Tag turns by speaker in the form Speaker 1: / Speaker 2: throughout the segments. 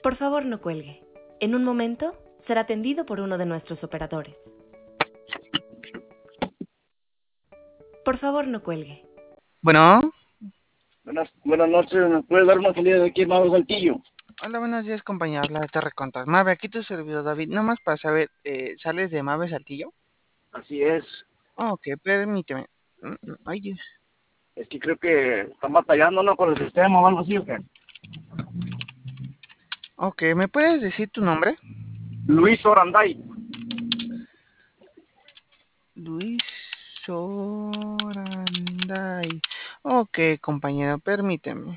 Speaker 1: Por favor, no cuelgue. En un momento será atendido por uno de nuestros operadores. Por favor, no cuelgue.
Speaker 2: Bueno.
Speaker 3: Buenas noches, ¿me puedes dar una salida de aquí, Mabe Saltillo?
Speaker 2: Hola, buenos días, compañero. Habla de Torre Contas. Mabe, aquí tu servidor David. Nomás para saber, ¿sales de Mabe Saltillo?
Speaker 3: Así es.
Speaker 2: Ok, permíteme. Ay, Dios.
Speaker 3: Es que creo que están batallando, ¿no? Con el sistema o algo así, ¿o qué?
Speaker 2: Ok, ¿me puedes decir tu nombre?
Speaker 3: Luis Oranday.
Speaker 2: Luis Soranday. Ok, compañero, permíteme.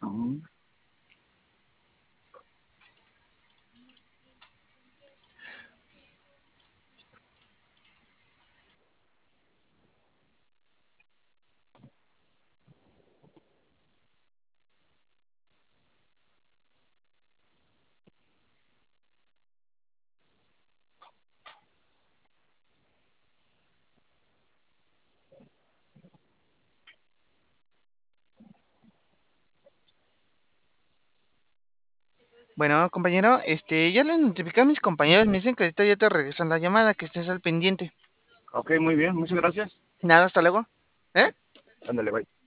Speaker 2: Bueno, compañero, ya le notifiqué a mis compañeros. Me dicen que ahorita ya te regresan la llamada, que estés al pendiente.
Speaker 3: Ok, muy bien, muchas gracias.
Speaker 2: Nada, hasta luego. ¿Eh?
Speaker 3: Ándale, bye.